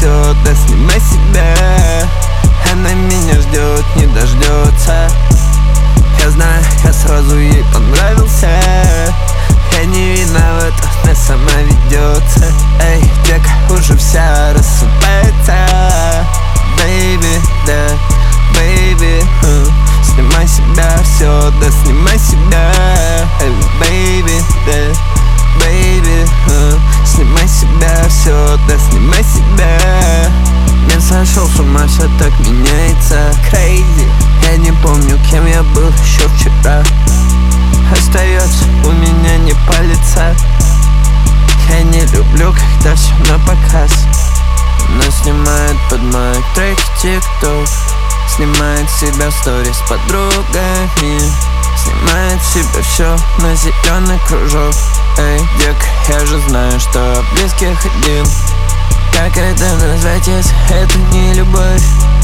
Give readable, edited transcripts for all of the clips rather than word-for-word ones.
все, да снимай себя. Она меня ждет, не дождется. Я знаю, я сразу ей понравился. Я не виноват, она сама ведется. Эй, дека уже вся рассыпается. Бэйби, да, бэйби, снимай себя, все, да снимай себя. Эй, бэйби, да, бэйби, снимай себя, все, да снимай себя. Не сошел с ума, все так меняется. Crazy. Я не помню, кем я был еще вчера. Остается у меня не палиться. Я не люблю, когда все на показ. Но снимает под мои треки TikTok. Снимает себя в сторис с подругами. Снимает себя все на зеленый кружок. Эй, дека, я же знаю, что близких один. Как это назвать, если это не любовь?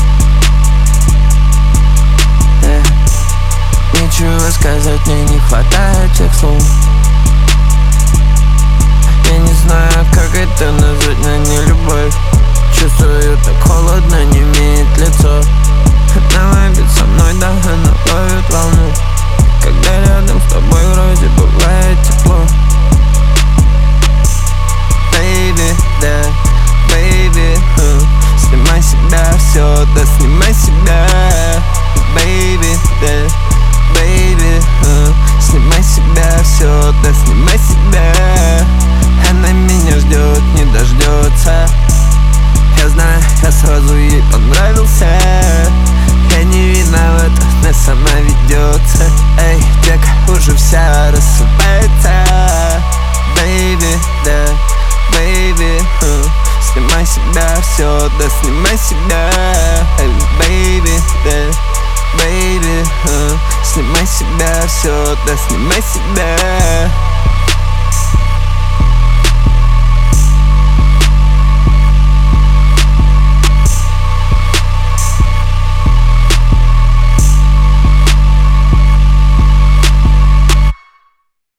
Ничего сказать, мне не хватает тех слов. Я не знаю, как это назвать, но не любовь. Чувствую, так холодно, не имеет лицо. Она ловит со мной, да, она ловит волну. Когда рядом с тобой вроде бывает тепло. Бэйби, да, бэйби, снимай себя, все, да снимай себя. Бэйби, да, бэйби, снимай себя, все, да снимай себя. Она меня ждет, не дождется. Я знаю, я сразу ей понравился. Я не виноват, она сама ведется. Эй, дека уже вся рассыпается. Бэйби, да, бэйби, снимай себя, все, да снимай себя. Эй, бэйби, да, бэйби, снимай себя, все, да снимай себя.